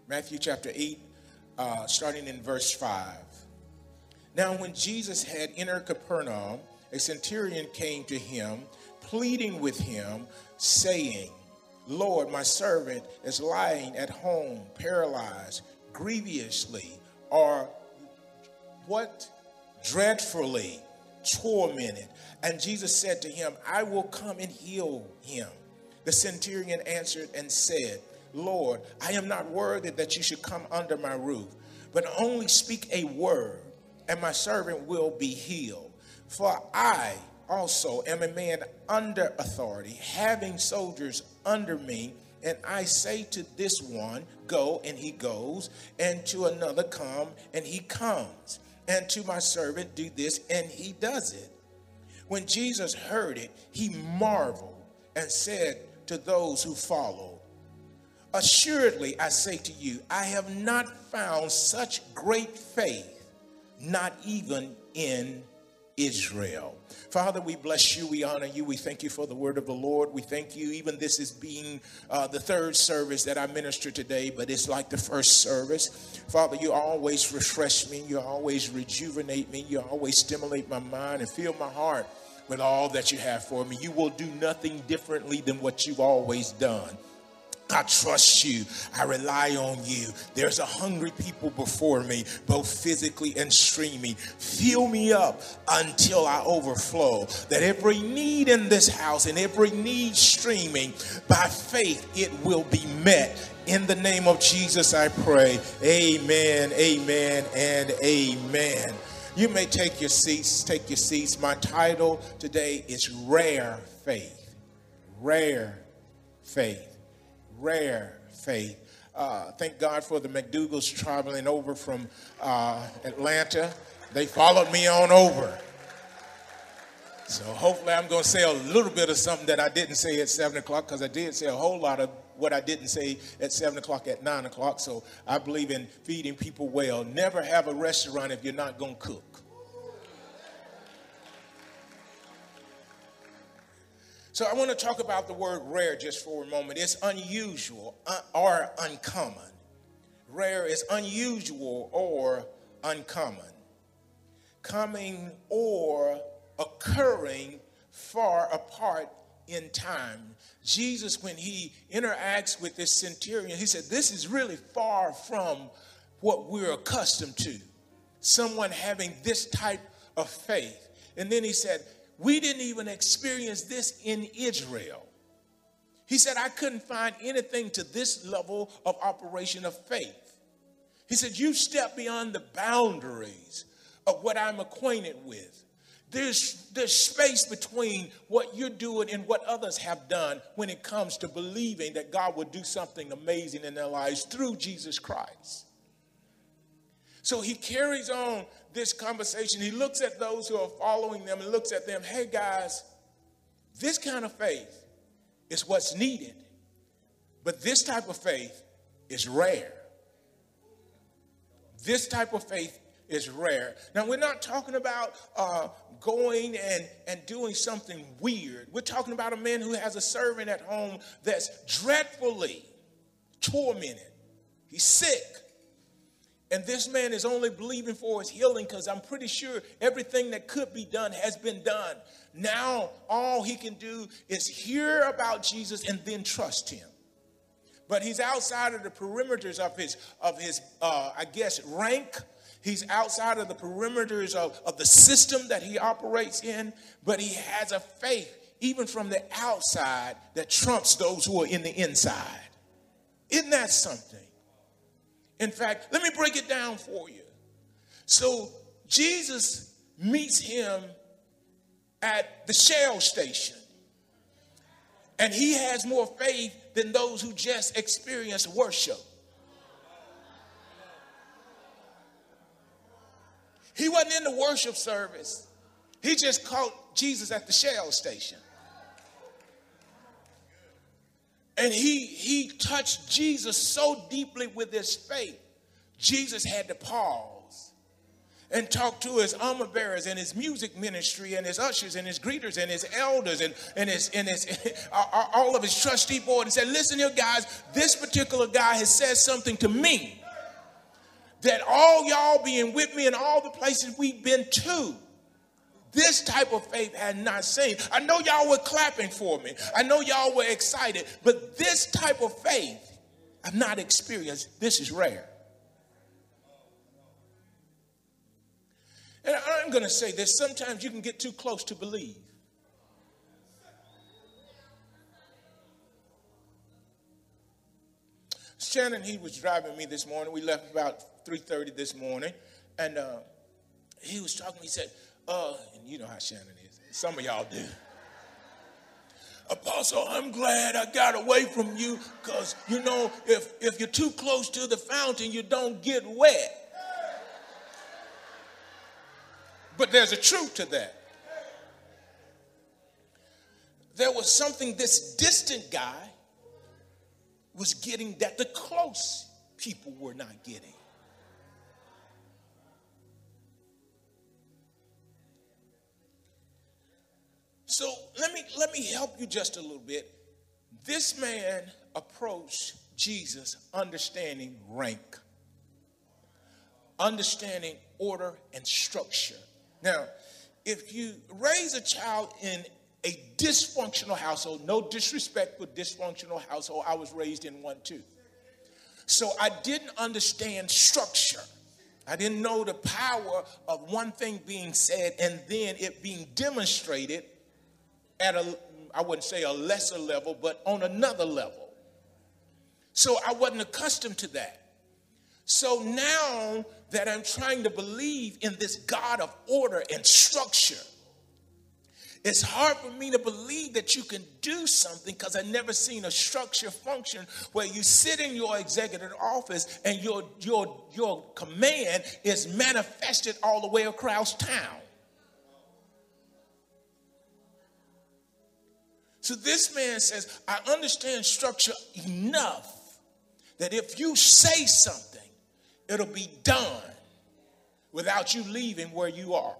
Matthew chapter 8, starting in verse 5. Now when Jesus had entered Capernaum, a centurion came to him, pleading with him, saying, Lord, my servant is lying at home, paralyzed, grievously, or what? Dreadfully tormented. And Jesus said to him, I will come and heal him. The centurion answered and said, Lord, I am not worthy that you should come under my roof, but only speak a word, and my servant will be healed. For I also am a man under authority, having soldiers under me, and I say to this one, go, and he goes, and to another, come, and he comes, and to my servant, do this, and he does it. When Jesus heard it, he marveled and said to those who followed, assuredly, I say to you, I have not found such great faith, not even in Israel. Father, we bless you. We honor you. We thank you for the word of the Lord. We thank you. Even this is being the third service that I minister today, but it's like the first service. Father, you always refresh me. You always rejuvenate me. You always stimulate my mind and fill my heart with all that you have for me. You will do nothing differently than what you've always done. I trust you. I rely on you. There's a hungry people before me, both physically and streaming. Fill me up until I overflow. That every need in this house and every need streaming, by faith, it will be met. In the name of Jesus, I pray. Amen, amen, and amen. You may take your seats. Take your seats. My title today is Rare Faith. Rare Faith. Rare faith. Thank God for the McDougals traveling over from Atlanta. They followed me on over. So hopefully I'm going to say a little bit of something that I didn't say at 7 o'clock, because I did say a whole lot of what I didn't say at 7 o'clock at 9 o'clock. So I believe in feeding people well. Never have a restaurant if you're not going to cook. So I want to talk about the word rare just for a moment. It's unusual or uncommon. Rare is unusual or uncommon. Coming or occurring far apart in time. Jesus, when he interacts with this centurion, he said, this is really far from what we're accustomed to. Someone having this type of faith. And then he said, we didn't even experience this in Israel. He said, I couldn't find anything to this level of operation of faith. He said, you step beyond the boundaries of what I'm acquainted with. There's space between what you're doing and what others have done when it comes to believing that God will do something amazing in their lives through Jesus Christ. So he carries on this conversation. He looks at those who are following them and looks at them. Hey, guys, this kind of faith is what's needed. But this type of faith is rare. This type of faith is rare. Now, we're not talking about going and doing something weird. We're talking about a man who has a servant at home that's dreadfully tormented. He's sick. And this man is only believing for his healing because I'm pretty sure everything that could be done has been done. Now, all he can do is hear about Jesus and then trust him. But he's outside of the perimeters of his rank. He's outside of the perimeters of the system that he operates in. But he has a faith, even from the outside, that trumps those who are in the inside. Isn't that something? In fact, let me break it down for you. So Jesus meets him at the Shell station. And he has more faith than those who just experience worship. He wasn't in the worship service. He just caught Jesus at the Shell station. And he touched Jesus so deeply with his faith, Jesus had to pause and talk to his armor bearers and his music ministry and his ushers and his greeters and his elders and his all of his trustee board and said, listen here, guys, this particular guy has said something to me that all y'all being with me in all the places we've been to, this type of faith had not seen. I know y'all were clapping for me. I know y'all were excited, but this type of faith I've not experienced. This is rare. And I'm going to say this, sometimes you can get too close to believe. Shannon, he was driving me this morning. We left about 3:30 this morning. And he was talking, he said, and you know how Shannon is. Some of y'all do. Apostle, I'm glad I got away from you because, you know, if you're too close to the fountain, you don't get wet. But there's a truth to that. There was something this distant guy was getting that the close people were not getting. So let me help you just a little bit. This man approached Jesus understanding rank, understanding order and structure. Now, if you raise a child in a dysfunctional household, no disrespect for dysfunctional household, I was raised in one too. So I didn't understand structure. I didn't know the power of one thing being said and then it being demonstrated at I wouldn't say a lesser level, but on another level. So I wasn't accustomed to that. So now that I'm trying to believe in this God of order and structure, it's hard for me to believe that you can do something because I've never seen a structure function where you sit in your executive office and your command is manifested all the way across town. So this man says, I understand structure enough that if you say something, it'll be done without you leaving where you are.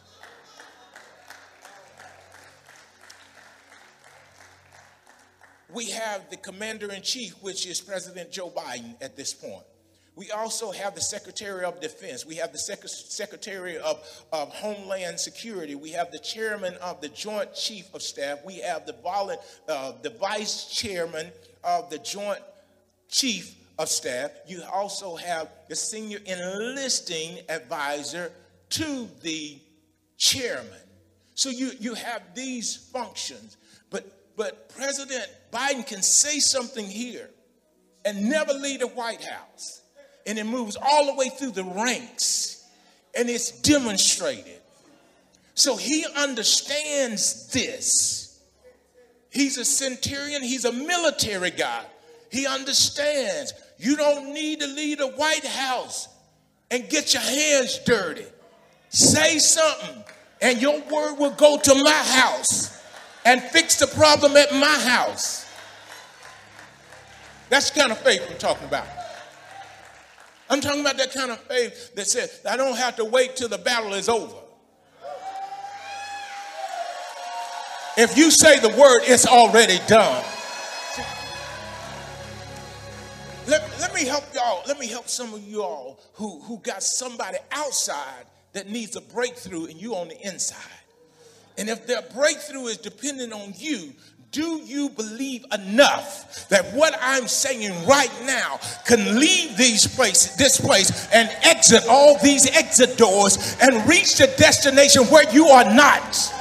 We have the commander-in-chief, which is President Joe Biden at this point. We also have the Secretary of Defense. We have the Secretary of Homeland Security. We have the chairman of the Joint Chief of Staff. We have the vice chairman of the Joint Chief of Staff. You also have the senior enlisting advisor to the chairman. So you have these functions. But President Biden can say something here and never leave the White House. And it moves all the way through the ranks. And it's demonstrated. So he understands this. He's a centurion. He's a military guy. He understands you don't need to leave the White House and get your hands dirty. Say something and your word will go to my house and fix the problem at my house. That's the kind of faith I'm talking about. I'm talking about that kind of faith that says, I don't have to wait till the battle is over. If you say the word, it's already done. Let me help y'all. Let me help some of you all who got somebody outside that needs a breakthrough and you on the inside. And if their breakthrough is dependent on you, do you believe enough that what I'm saying right now can leave this place and exit all these exit doors and reach the destination where you are not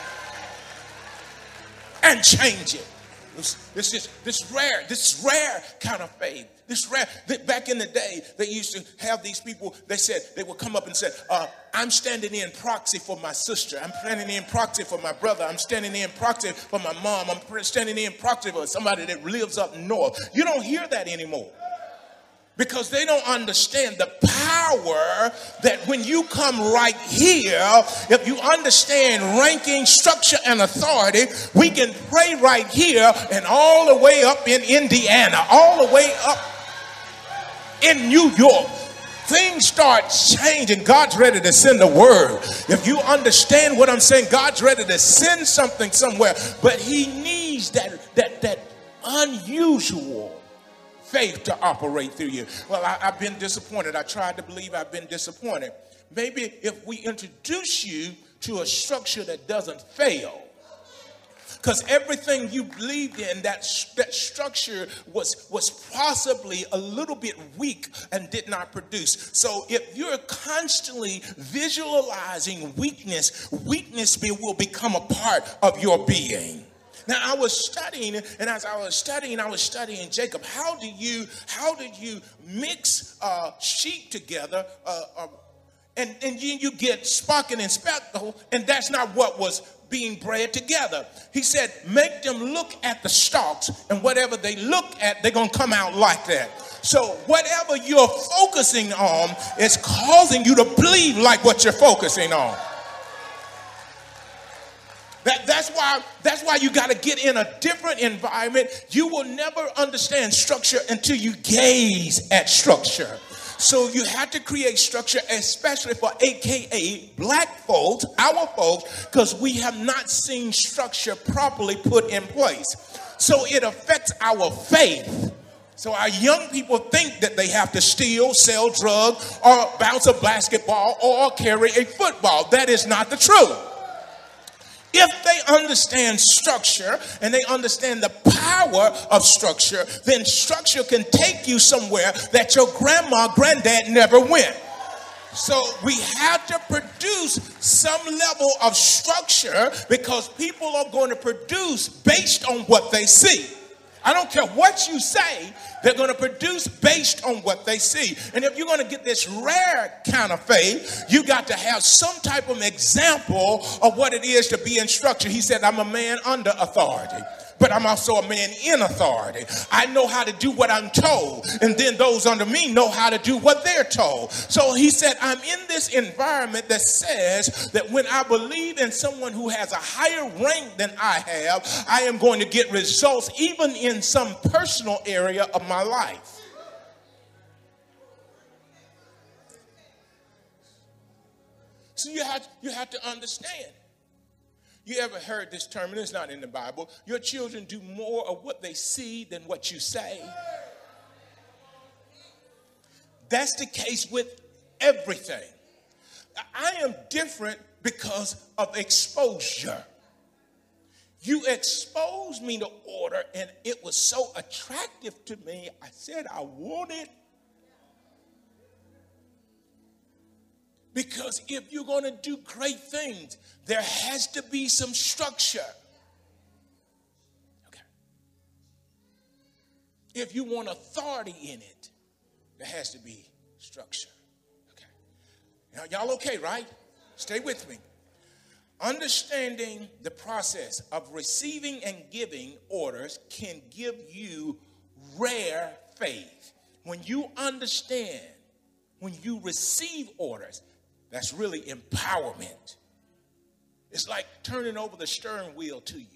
and change it? This rare kind of faith. This rare. Back in the day, they used to have these people. They said they would come up and say, "I'm standing in proxy for my sister. I'm standing in proxy for my brother. I'm standing in proxy for my mom. I'm standing in proxy for somebody that lives up north." You don't hear that anymore because they don't understand the power that when you come right here, if you understand ranking, structure, and authority, we can pray right here and all the way up in Indiana, all the way up in New York, things start changing. God's ready to send a word. If you understand what I'm saying, God's ready to send something somewhere, but he needs that unusual faith to operate through you. Well, I've been disappointed. I tried to believe, I've been disappointed. Maybe if we introduce you to a structure that doesn't fail, because everything you believed in, that structure was possibly a little bit weak and did not produce. So if you're constantly visualizing weakness will become a part of your being. Now, I was studying, and as I was studying Jacob. How did you mix sheep together, and you get sparking and speckle, and that's not what was being bred together. He said, make them look at the stalks, and whatever they look at, they're going to come out like that. So whatever you're focusing on is causing you to believe like what you're focusing on. That's why you got to get in a different environment. You will never understand structure until you gaze at structure. So you have to create structure, especially for AKA black folks, our folks, because we have not seen structure properly put in place. So it affects our faith. So our young people think that they have to steal, sell drugs, or bounce a basketball, or carry a football. That is not the truth. If they understand structure and they understand the power of structure, then structure can take you somewhere that your grandma, granddad never went. So we have to produce some level of structure because people are going to produce based on what they see. I don't care what you say, they're going to produce based on what they see. And if you're going to get this rare kind of faith, you got to have some type of example of what it is to be in structure. He said, I'm a man under authority, but I'm also a man in authority. I know how to do what I'm told, and then those under me know how to do what they're told. So he said, I'm in this environment that says that when I believe in someone who has a higher rank than I have, I am going to get results even in some personal area of my life. So you have to understand. You ever heard this term, and it's not in the Bible, your children do more of what they see than what you say. That's the case with everything. I am different because of exposure. You exposed me to order, and it was so attractive to me, I said I want it. Because if you're going to do great things, there has to be some structure. Okay. If you want authority in it, there has to be structure. Okay. Now, y'all okay, right? Stay with me. Understanding the process of receiving and giving orders can give you rare faith. When you understand, when you receive orders, that's really empowerment. It's like turning over the steering wheel to you.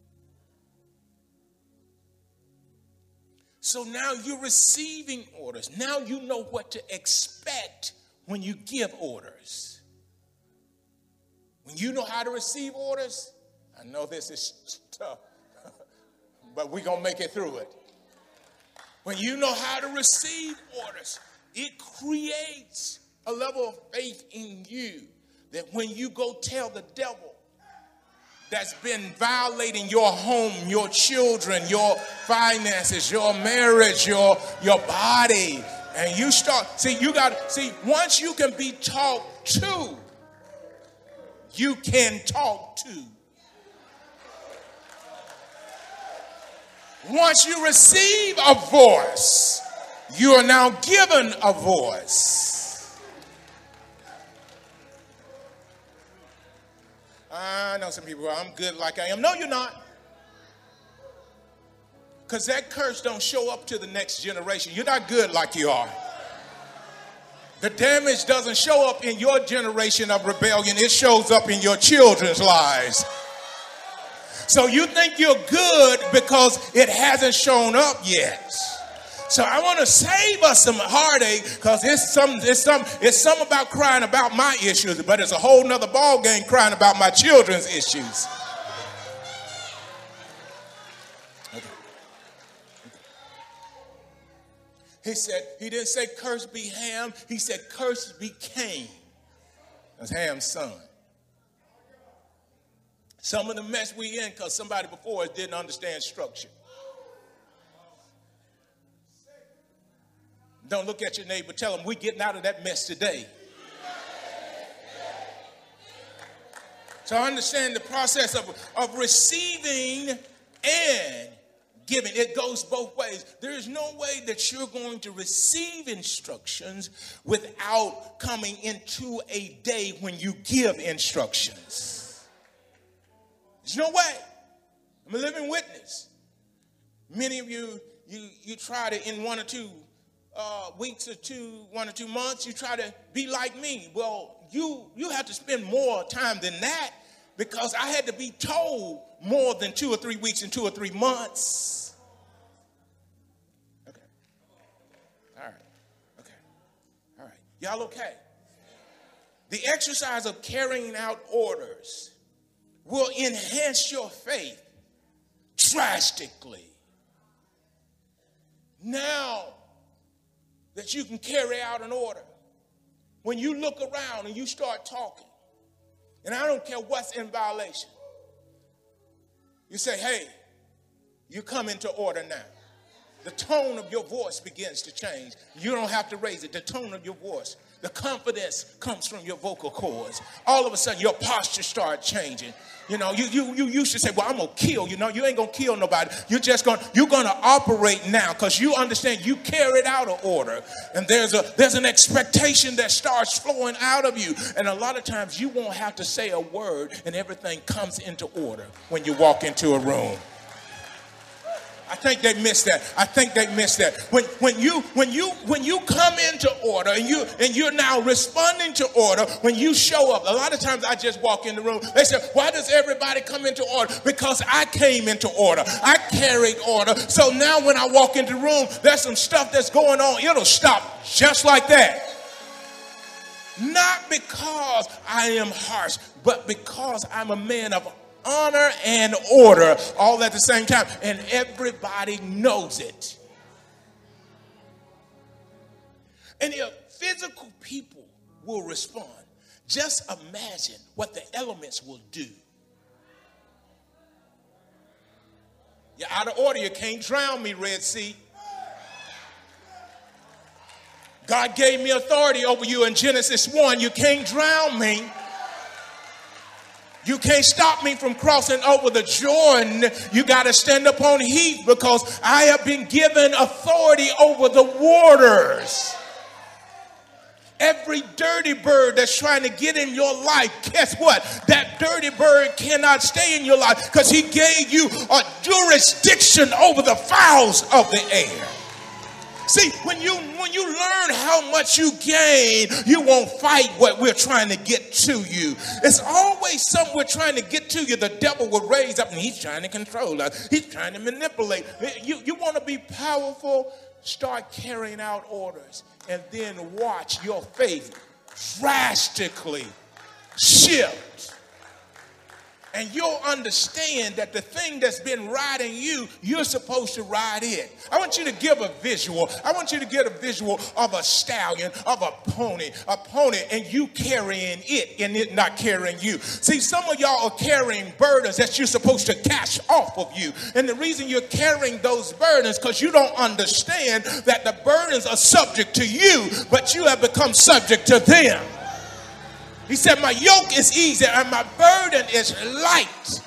So now you're receiving orders. Now you know what to expect when you give orders. When you know how to receive orders, I know this is tough, but we're going to make it through it. When you know how to receive orders, it creates a level of faith in you that when you go tell the devil that's been violating your home, your children, your finances, your marriage, your body, and you start, once you can be talked to, you can talk to. Once you receive a voice, you are now given a voice. I know some people, I'm good like I am. No, you're not. Because that curse don't show up to the next generation. You're not good like you are. The damage doesn't show up in your generation of rebellion. It shows up in your children's lives. So you think you're good because it hasn't shown up yet. So I want to save us some heartache, because it's some about crying about my issues, but it's a whole nother ball game crying about my children's issues. Okay. He said, he didn't say cursed be Ham, he said cursed be Cain. That's Ham's son. Some of the mess we in because somebody before us didn't understand structure. Don't look at your neighbor, tell them we're getting out of that mess today. So I understand the process of receiving and giving. It goes both ways. There is no way that you're going to receive instructions without coming into a day when you give instructions. There's no way. I'm a living witness. Many of you try to, in 1 or 2 weeks or 1 or 2 months, you try to be like me. Well, you have to spend more time than that, because I had to be told more than 2 or 3 weeks and 2 or 3 months. Okay. All right. Okay. All right. Y'all okay? The exercise of carrying out orders will enhance your faith drastically. Now that you can carry out an order, when you look around and you start talking, and I don't care what's in violation, you say, hey, you come into order now. The tone of your voice begins to change. You don't have to raise it. The tone of your voice, the confidence comes from your vocal cords. All of a sudden, your posture starts changing. You know, you used to say, well, I'm going to kill. You know, you ain't going to kill nobody. You're going to operate now, because you understand you carried out an order. And there's an expectation that starts flowing out of you. And a lot of times you won't have to say a word and everything comes into order when you walk into a room. I think they missed that. When you come into order and you're now responding to order, when you show up, a lot of times I just walk in the room. They say, why does everybody come into order? Because I came into order. I carried order. So now when I walk into the room, there's some stuff that's going on. It'll stop just like that. Not because I am harsh, but because I'm a man of honor and order all at the same time, and everybody knows it. And if physical people will respond, just imagine what the elements will do. You're out of order. You can't drown me, Red Sea. God gave me authority over you in Genesis 1. You can't drown me. You can't stop me from crossing over the Jordan. You got to stand up on heat, because I have been given authority over the waters. Every dirty bird that's trying to get in your life, guess what? That dirty bird cannot stay in your life, because he gave you a jurisdiction over the fowls of the air. See, when you learn how much you gain, you won't fight what we're trying to get to you. It's always something we're trying to get to you. The devil will raise up, and he's trying to control us. He's trying to manipulate. You want to be powerful? Start carrying out orders, and then watch your faith drastically shift. And you'll understand that the thing that's been riding you, you're supposed to ride it. I want you to give a visual. I want you to get a visual of a stallion, of a pony, and you carrying it and it not carrying you. See, some of y'all are carrying burdens that you're supposed to cash off of you. And the reason you're carrying those burdens because you don't understand that the burdens are subject to you, but you have become subject to them. He said, my yoke is easy and my burden is light.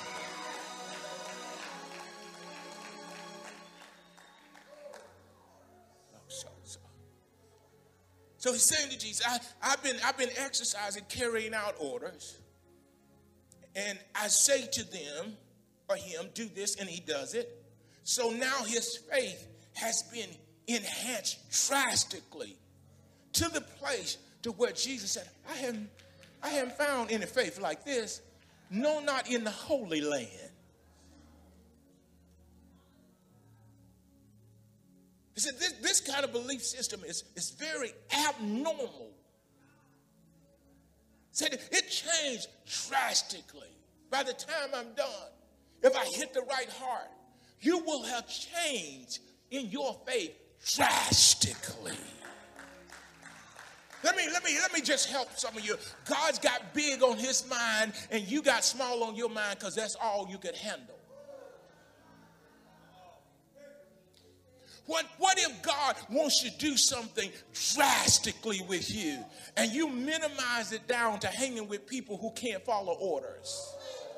So he's saying to Jesus, I've been exercising, carrying out orders. And I say to them, or him, do this, and he does it. So now his faith has been enhanced drastically to the place to where Jesus said, I haven't found any faith like this, no, not in the Holy Land. He said this kind of belief system is very abnormal. He said it changed drastically. By the time I'm done, if I hit the right heart, you will have changed in your faith drastically. Let me just help some of you. God's got big on his mind and you got small on your mind because that's all you could handle. What if God wants you to do something drastically with you and you minimize it down to hanging with people who can't follow orders?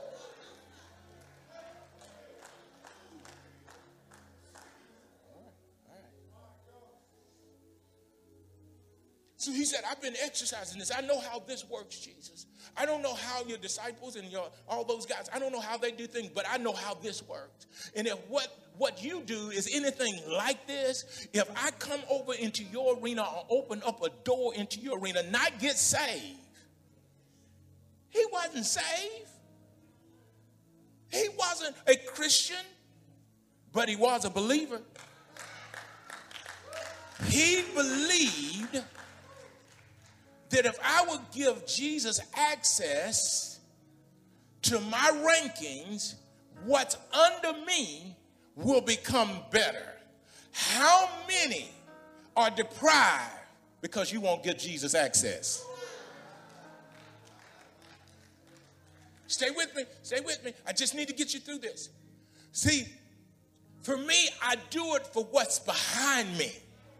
So he said, I've been exercising this. I know how this works, Jesus. I don't know how your disciples and all those guys, I don't know how they do things, but I know how this works. And if what you do is anything like this, if I come over into your arena or open up a door into your arena, not get saved. He wasn't saved. He wasn't a Christian, but he was a believer. He believed that if I would give Jesus access to my rankings, what's under me will become better. How many are deprived because you won't give Jesus access? Stay with me. Stay with me. I just need to get you through this. See, for me, I do it for what's behind me.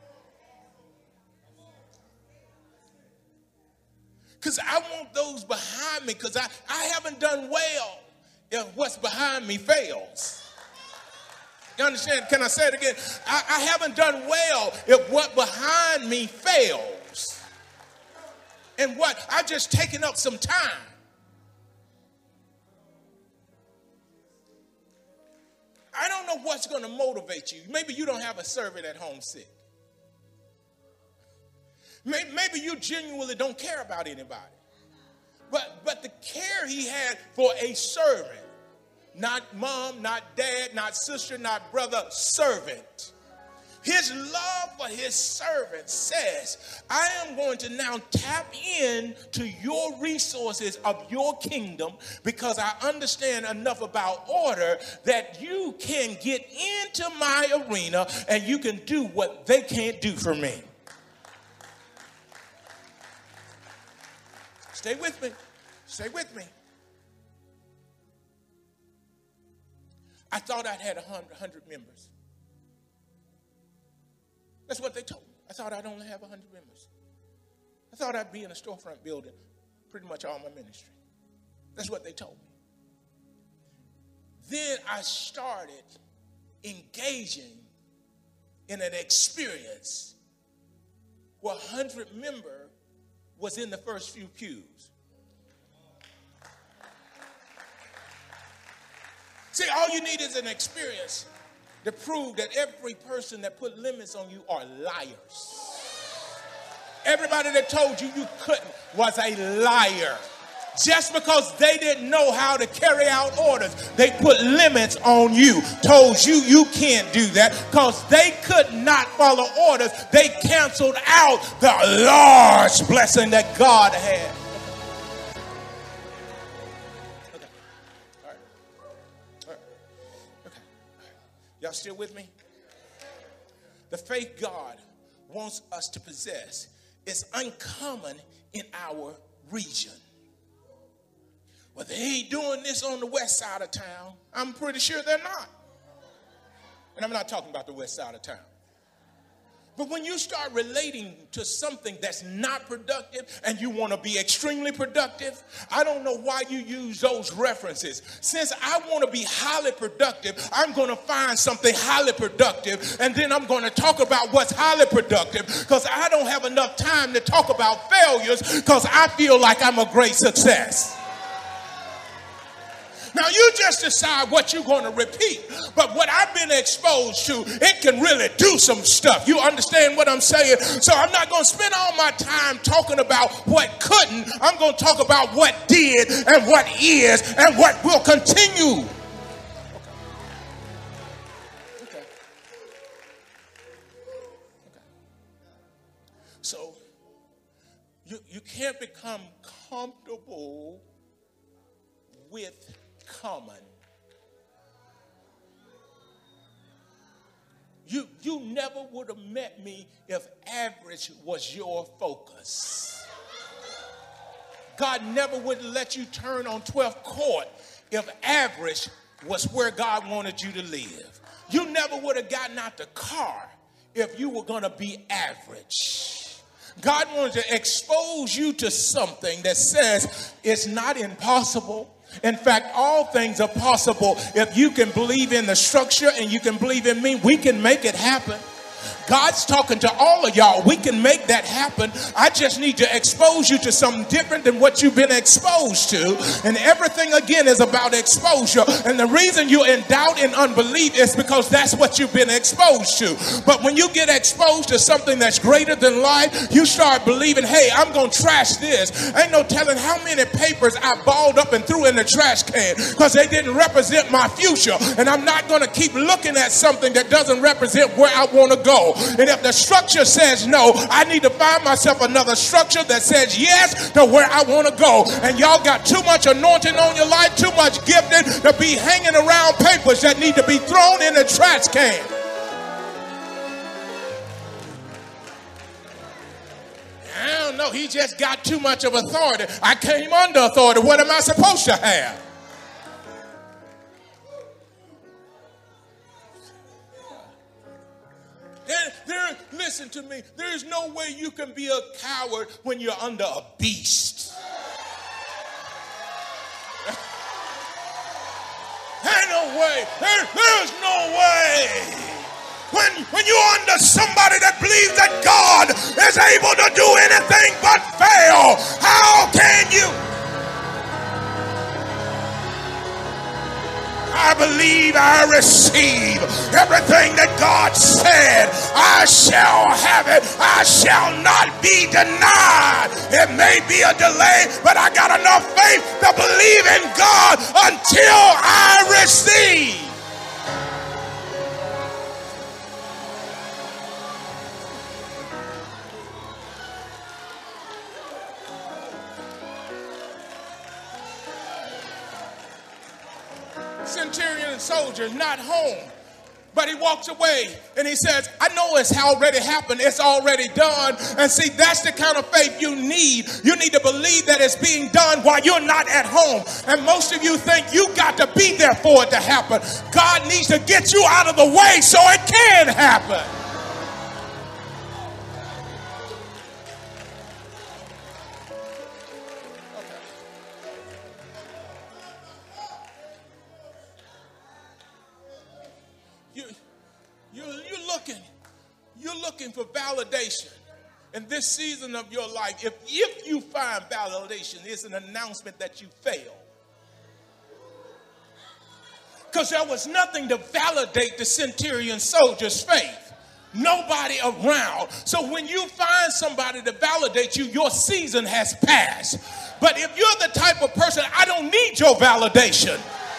Because I want those behind me, because I haven't done well if what's behind me fails. You understand? Can I say it again? I haven't done well if what behind me fails. And what? I've just taken up some time. I don't know what's going to motivate you. Maybe you don't have a servant at home sick. Maybe you genuinely don't care about anybody. But the care he had for a servant, not mom, not dad, not sister, not brother, servant. His love for his servant says, I am going to now tap into your resources of your kingdom because I understand enough about order that you can get into my arena and you can do what they can't do for me. Stay with me. Stay with me. I thought I'd had 100 members. That's what they told me. I thought I'd only have 100 members. I thought I'd be in a storefront building pretty much all my ministry. That's what they told me. Then I started engaging in an experience where 100 members was in the first few pews. See, all you need is an experience to prove that every person that put limits on you are liars. Everybody that told you you couldn't was a liar. Just because they didn't know how to carry out orders, they put limits on you, told you you can't do that because they could not follow orders. They canceled out the large blessing that God had. Okay. All right. All right. Okay. Y'all still with me? The faith God wants us to possess is uncommon in our region. Well, they ain't doing this on the west side of town. I'm pretty sure they're not. And I'm not talking about the west side of town. But when you start relating to something that's not productive and you want to be extremely productive, I don't know why you use those references. Since I want to be highly productive, I'm going to find something highly productive and then I'm going to talk about what's highly productive because I don't have enough time to talk about failures because I feel like I'm a great success. Now, you just decide what you're going to repeat. But what I've been exposed to, it can really do some stuff. You understand what I'm saying? So I'm not going to spend all my time talking about what couldn't. I'm going to talk about what did and what is and what will continue. Okay. You can't become comfortable with common. You never would have met me if average was your focus. God never would let you turn on 12th court if average was where God wanted you to live. You never would have gotten out the car if you were going to be average. God wanted to expose you to something that says it's not impossible. In fact, all things are possible if you can believe in the structure and you can believe in me. We can make it happen. God's talking to all of y'all. We can make that happen. I just need to expose you to something different than what you've been exposed to. And everything, again, is about exposure. And the reason you're in doubt and unbelief is because that's what you've been exposed to. But when you get exposed to something that's greater than life, you start believing, hey, I'm going to trash this. Ain't no telling how many papers I balled up and threw in the trash can because they didn't represent my future. And I'm not going to keep looking at something that doesn't represent where I want to go. And if the structure says no, I need to find myself another structure that says yes to where I want to go. And y'all got too much anointing on your life, too much gifting to be hanging around papers that need to be thrown in the trash can. I don't know. He just got too much of authority. I came under authority. What am I supposed to have? Listen to me. There is no way you can be a coward when you're under a beast. Ain't no way. There's no way. When you're under somebody that believes that God is able to do anything but fail, how can you? I believe I receive everything that God said. I shall have it. I shall not be denied. It may be a delay, but I got enough faith to believe in God until I receive. Centurion soldier not home, but he walks away and he says, I know it's already happened. It's already done. And see, that's the kind of faith you need. You need to believe that it's being done while you're not at home. And most of you think you got to be there for it to happen. God needs to get you out of the way so it can happen. You're looking for validation in this season of your life. If you find validation, it's an announcement that you failed. Because there was nothing to validate the centurion soldier's faith. Nobody around. So when you find somebody to validate you, your season has passed. But if you're the type of person, I don't need your validation.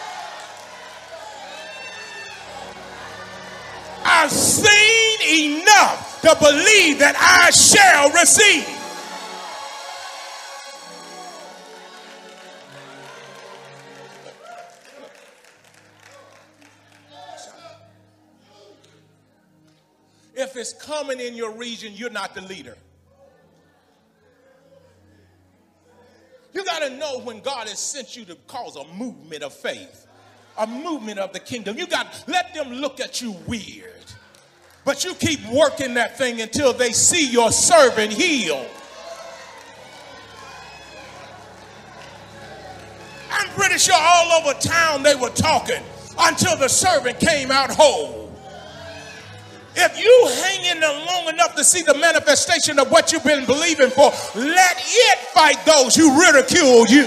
I've seen enough to believe that I shall receive. If it's coming in your region, you're not the leader. You got to know when God has sent you to cause a movement of faith. A movement of the kingdom. You got, let them look at you weird. But you keep working that thing until they see your servant healed. I'm pretty sure all over town they were talking until the servant came out whole. If you hang in there long enough to see the manifestation of what you've been believing for, let it fight those who ridicule you.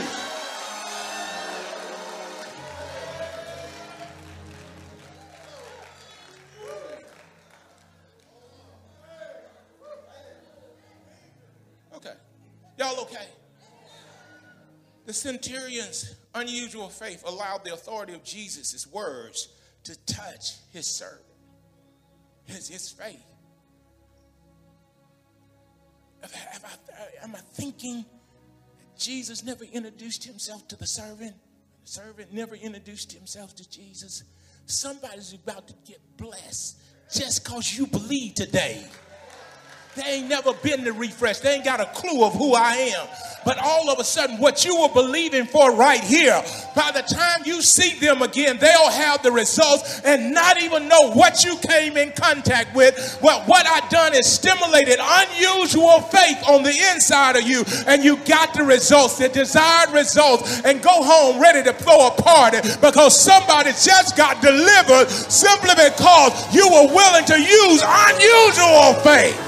Y'all okay? The centurion's unusual faith allowed the authority of Jesus' words to touch his servant, his faith. am I thinking that Jesus never introduced himself to the servant? The servant never introduced himself to Jesus. Somebody's about to get blessed just because you believe today. They ain't never been to Refresh. They ain't got a clue of who I am. But all of a sudden, what you were believing for right here, by the time you see them again, they'll have the results and not even know what you came in contact with. Well, what I done is stimulated unusual faith on the inside of you, and you got the results, the desired results, and go home ready to throw a party because somebody just got delivered simply because you were willing to use unusual faith.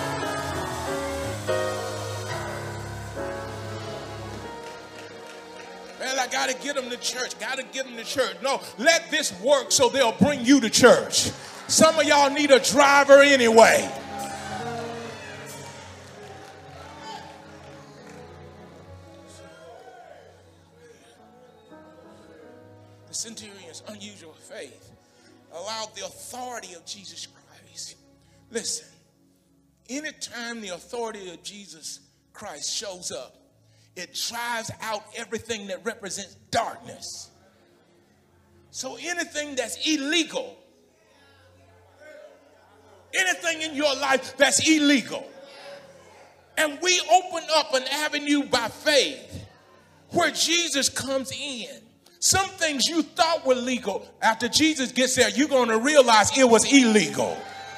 I got to get them to church. Got to get them to church. No, let this work so they'll bring you to church. Some of y'all need a driver anyway. The centurion's unusual faith allowed the authority of Jesus Christ. Listen, anytime the authority of Jesus Christ shows up, it drives out everything that represents darkness. So anything that's illegal, anything in your life that's illegal, and we open up an avenue by faith where Jesus comes in. Some things you thought were legal, after Jesus gets there, you're going to realize it was illegal.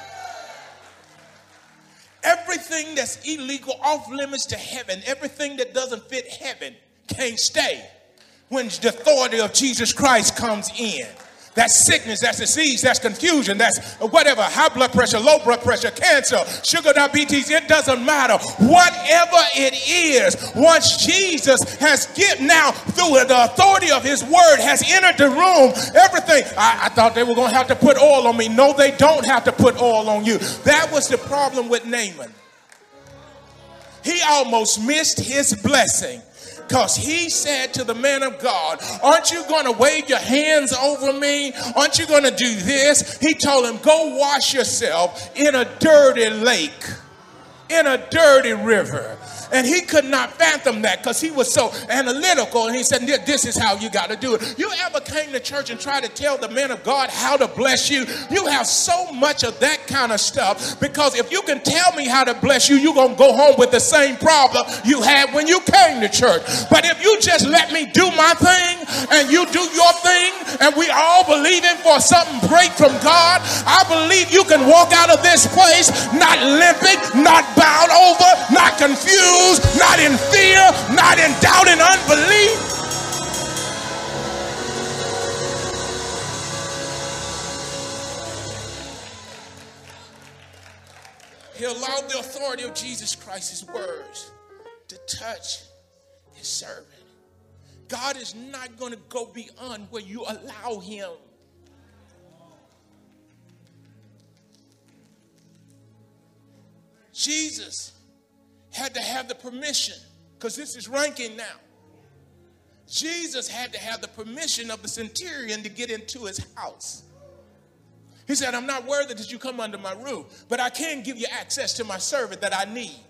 Everything that's illegal, off limits to heaven, everything that doesn't fit heaven can't stay when the authority of Jesus Christ comes in. That's sickness, that's disease, that's confusion, that's whatever, high blood pressure, low blood pressure, cancer, sugar diabetes, it doesn't matter. Whatever it is, once Jesus has given now through the authority of his word has entered the room, everything, I thought they were going to have to put oil on me. No, they don't have to put oil on you. That was the problem with Naaman. He almost missed his blessing. Because he said to the man of God, aren't you going to wave your hands over me? Aren't you going to do this? He told him, go wash yourself in a dirty lake, in a dirty river. And he could not fathom that because he was so analytical. And he said, this is how you got to do it. You ever came to church and tried to tell the man of God how to bless you? You have so much of that kind of stuff, because if you can tell me how to bless you, you're going to go home with the same problem you had when you came to church. But if you just let me do my thing and you do your thing and we all believing for something great from God, I believe you can walk out of this place not limping, not bowed over, not confused, not in fear, not in doubt and unbelief. He allowed the authority of Jesus Christ, his words, to touch his servant. God is not going to go beyond where you allow him. Jesus had to have the permission, because this is ranking now. Jesus had to have the permission of the centurion to get into his house. He said, I'm not worthy that you come under my roof, but I can give you access to my servant that I need.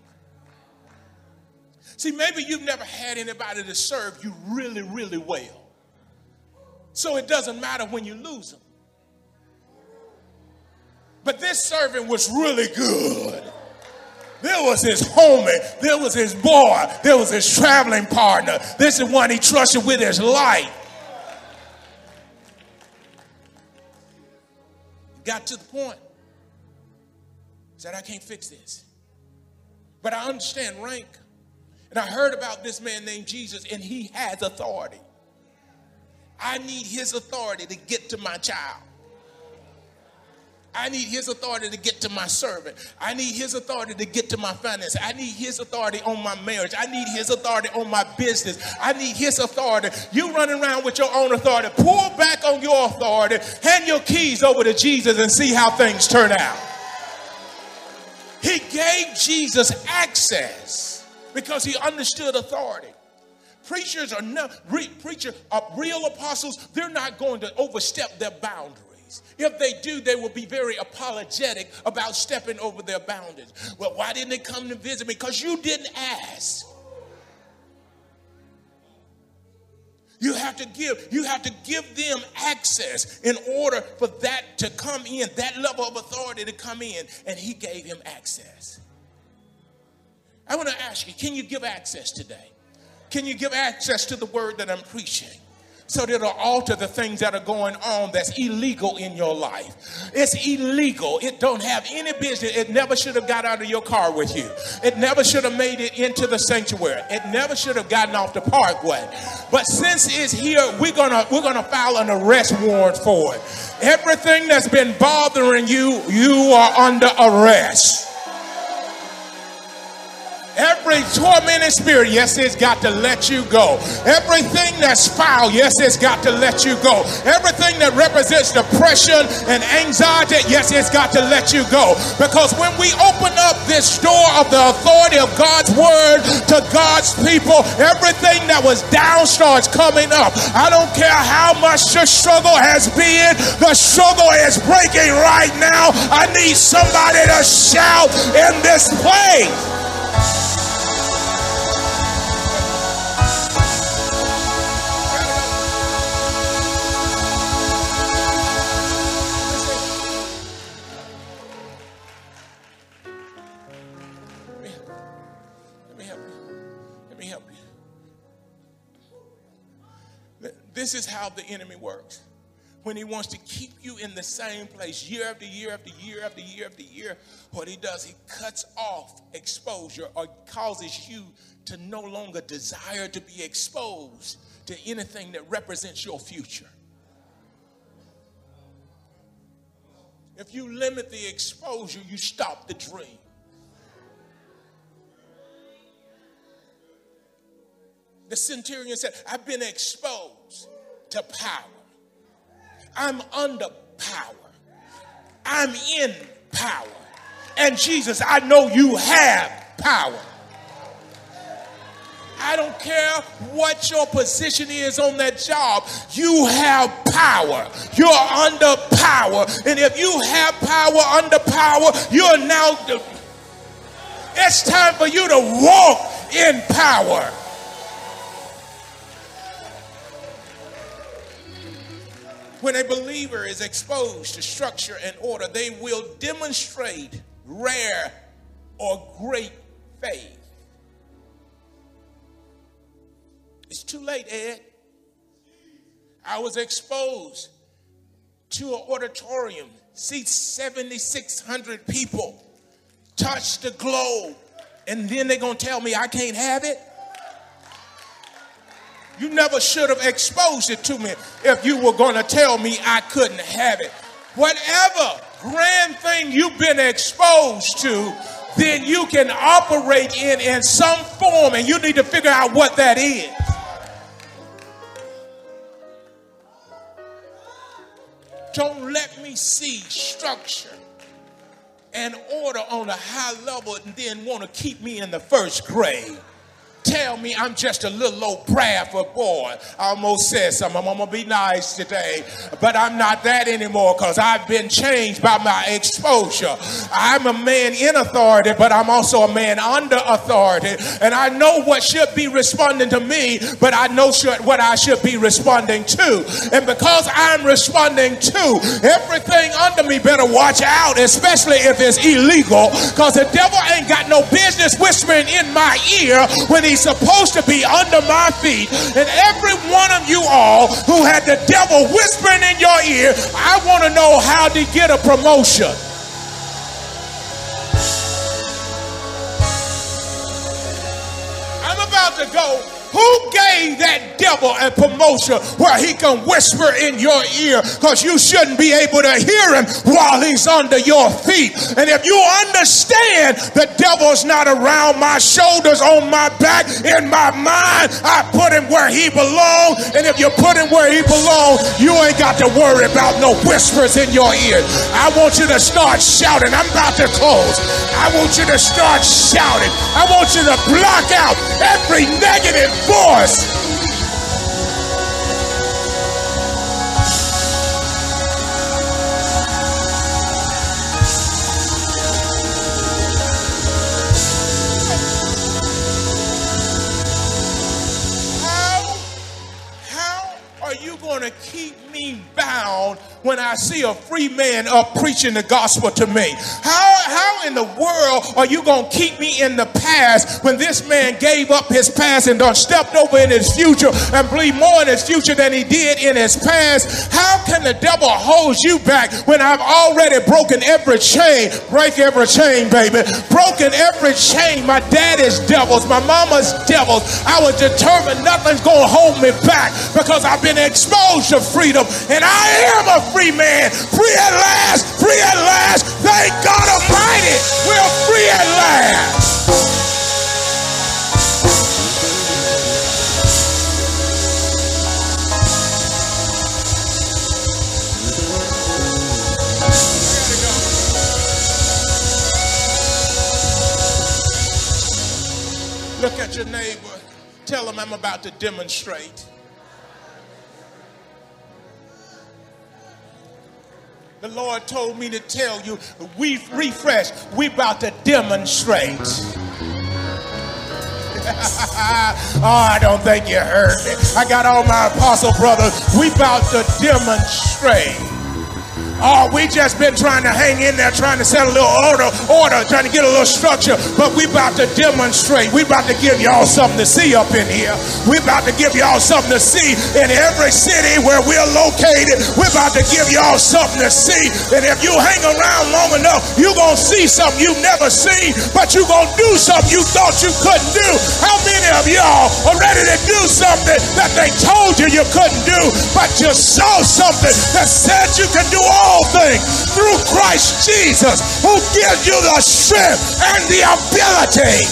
See, maybe you've never had anybody to serve you really, really well. So it doesn't matter when you lose them. But this servant was really good. There was his homie. There was his boy. There was his traveling partner. This is one he trusted with his life. Got to the point. Said, I can't fix this. But I understand rank. And I heard about this man named Jesus, and he has authority. I need his authority to get to my child. I need his authority to get to my servant. I need his authority to get to my finances. I need his authority on my marriage. I need his authority on my business. I need his authority. You running around with your own authority. Pull back on your authority. Hand your keys over to Jesus and see how things turn out. He gave Jesus access because he understood authority. Preachers are not real apostles. They're not going to overstep their boundaries. If they do, they will be very apologetic about stepping over their boundaries. Well, why didn't they come to visit me? Because you didn't ask. You have to give them access in order for that to come in, that level of authority to come in, and he gave him access. I want to ask you, can you give access today? Can you give access to the word that I'm preaching? So that it'll alter the things that are going on that's illegal in your life. It's illegal. It don't have any business. It never should have got out of your car with you. It never should have made it into the sanctuary. It never should have gotten off the parkway. But since it's here, we're gonna file an arrest warrant for it. Everything that's been bothering you, you are under arrest. Every tormented spirit, yes, it's got to let you go. Everything that's foul, yes, it's got to let you go. Everything that represents depression and anxiety, yes, it's got to let you go. Because when we open up this door of the authority of God's word to God's people, everything that was down starts coming up. I don't care how much the struggle has been, the struggle is breaking right now. I need somebody to shout in this place. This is how the enemy works. When he wants to keep you in the same place year after year after year after year after year, what he does, he cuts off exposure or causes you to no longer desire to be exposed to anything that represents your future. If you limit the exposure, you stop the dream. The centurion said, I've been exposed to power. I'm under power. I'm in power. And Jesus, I know you have power. I don't care what your position is on that job. You have power. You're under power. And if you have power under power, you're now, it's time for you to walk in power. When a believer is exposed to structure and order, they will demonstrate rare or great faith. It's too late, Ed. I was exposed to an auditorium, seats 7,600 people, touch the globe, and then they're going to tell me I can't have it? You never should have exposed it to me if you were going to tell me I couldn't have it. Whatever grand thing you've been exposed to, then you can operate in some form, and you need to figure out what that is. Don't let me see structure and order on a high level and then want to keep me in the first grade. Tell me I'm just a little old Bradford boy. I almost said something. I'm going to be nice today, but I'm not that anymore because I've been changed by my exposure. I'm a man in authority, but I'm also a man under authority. And I know what should be responding to me, but I know what I should be responding to. And because I'm responding to, everything under me better watch out, especially if it's illegal, because the devil ain't got no business whispering in my ear when he's supposed to be under my feet. And every one of you all who had the devil whispering in your ear, I want to know how to get a promotion. I'm about to go. Who gave that devil a promotion where he can whisper in your ear? Because you shouldn't be able to hear him while he's under your feet. And if you understand the devil's not around my shoulders, on my back, in my mind, I put him where he belongs. And if you put him where he belongs, you ain't got to worry about no whispers in your ear. I want you to start shouting. I'm about to close. I want you to start shouting. I want you to block out every negative voice. How going to keep me bound when I see a free man up preaching the gospel to me? How in the world are you going to keep me in the past when this man gave up his past and done stepped over in his future and believed more in his future than he did in his past? How can the devil hold you back when I've already broken every chain? Break every chain, baby. Broken every chain. My daddy's devils, my mama's devils. I was determined nothing's going to hold me back because I've been exposed to freedom, and I am a free man. Free at last. Free at last. Thank God Almighty. We're free at last. Look at your neighbor. Tell him I'm about to demonstrate. The Lord told me to tell you, we refresh. We about to demonstrate. Oh, I don't think you heard me. I got all my apostle brothers. We about to demonstrate. Oh, we just been trying to hang in there, trying to set a little order, trying to get a little structure, but we about to demonstrate. We about to give y'all something to see up in here. We about to give y'all something to see in every city where we're located. We're about to give y'all something to see. And if you hang around long enough, you're going to see something you've never seen, but you're going to do something you thought you couldn't do. How many of y'all are ready to do something that they told you you couldn't do, but you saw something that said you could do all things through Christ Jesus, who gives you the strength and the ability?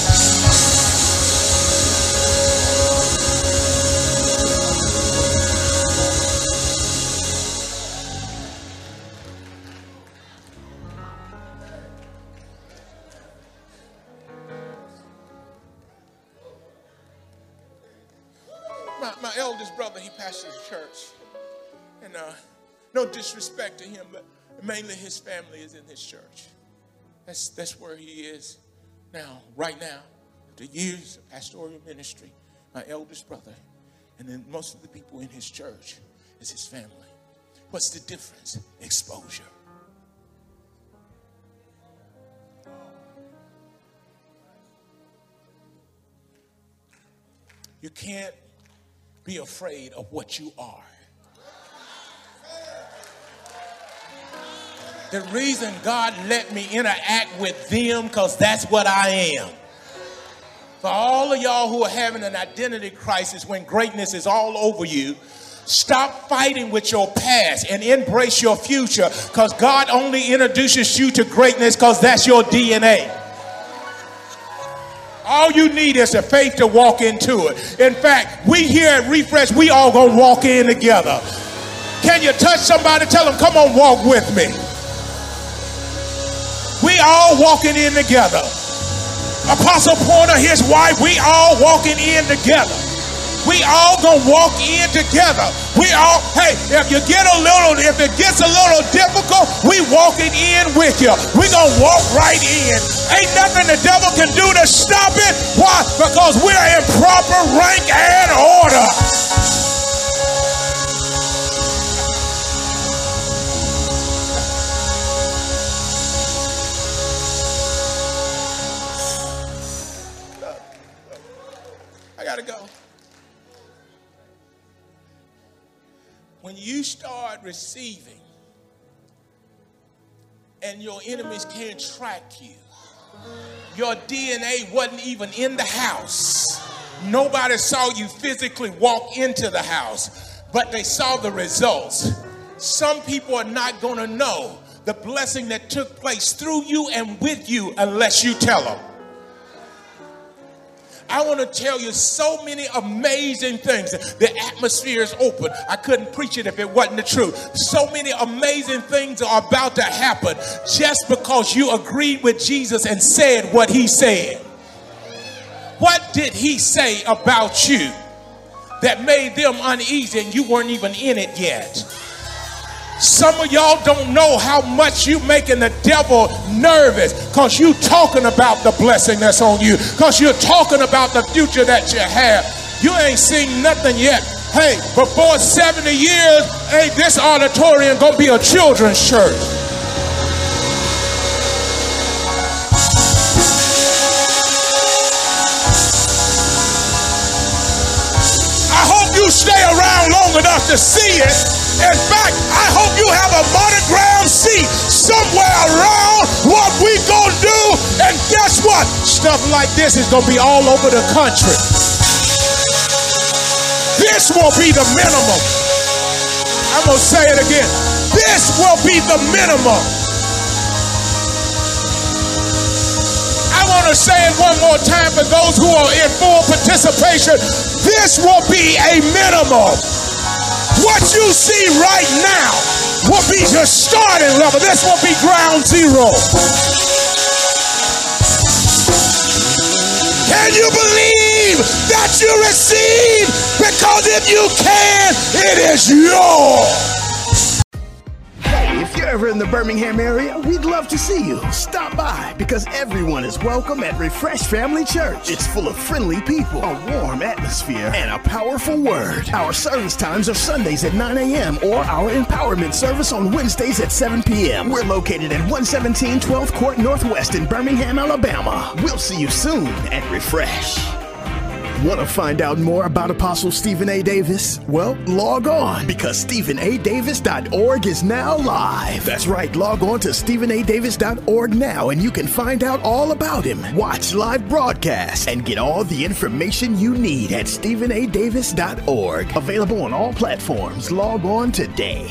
My eldest brother, he pastors a church, and no disrespect to him, but mainly his family is in his church. That's where he is now, right now. The years of pastoral ministry, my eldest brother, and then most of the people in his church is his family. What's the difference? Exposure. You can't be afraid of what you are. The reason God let me interact with them, because that's what I am. For all of y'all who are having an identity crisis when greatness is all over you, stop fighting with your past and embrace your future, because God only introduces you to greatness because that's your DNA. All you need is the faith to walk into it. In fact, we here at Refresh, we all gonna walk in together. Can you touch somebody? Tell them, come on, walk with me. We all walking in together. Apostle Porter, his wife, we all walking in together. We all gonna walk in together. We all, hey, if it gets a little difficult, we walking in with you. We gonna walk right in. Ain't nothing the devil can do to stop it. Why? Because we're in proper rank and order. I gotta go. When you start receiving and your enemies can't track you, your DNA wasn't even in the house. Nobody saw you physically walk into the house, but they saw the results. Some people are not going to know the blessing that took place through you and with you unless you tell them. I want to tell you so many amazing things. The atmosphere is open. I couldn't preach it if it wasn't the truth. So many amazing things are about to happen just because you agreed with Jesus and said what he said. What did he say about you that made them uneasy and you weren't even in it yet? Some of y'all don't know how much you making the devil nervous because you talking about the blessing that's on you, because you're talking about the future that you have. You ain't seen nothing yet. Hey, before 70 years, hey, this auditorium gonna be a children's church. I hope you stay around long enough to see it. In fact, I hope you have a monogram seat somewhere around what we gonna do. And guess what? Stuff like this is gonna be all over the country. This will be the minimum. I'm gonna say it again. This will be the minimum. I want to say it one more time for those who are in full participation. This will be a minimum. What you see right now will be your starting level. This will be ground zero. Can you believe that you receive? Because if you can, it is yours. If you're ever in the Birmingham area, we'd love to see you. Stop by, because everyone is welcome at Refresh Family Church. It's full of friendly people, a warm atmosphere, and a powerful word. Our service times are Sundays at 9 a.m. or our empowerment service on Wednesdays at 7 p.m. We're located at 117 12th Court Northwest in Birmingham, Alabama. We'll see you soon at Refresh. Want to find out more about Apostle Stephen A. Davis? Well, log on, because StephenADavis.org is now live. That's right, log on to StephenADavis.org now and you can find out all about him, watch live broadcasts, and get all the information you need at StephenADavis.org. Available on all platforms. Log on today.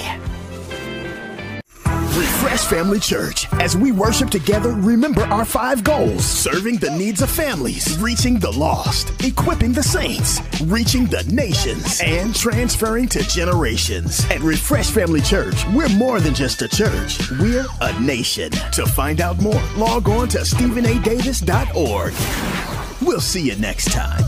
Refresh Family Church. As we worship together, remember our 5 goals: serving the needs of families, reaching the lost, equipping the saints, reaching the nations, and transferring to generations. At Refresh Family Church, we're more than just a church. We're a nation. To find out more, log on to StephenADavis.org. We'll see you next time.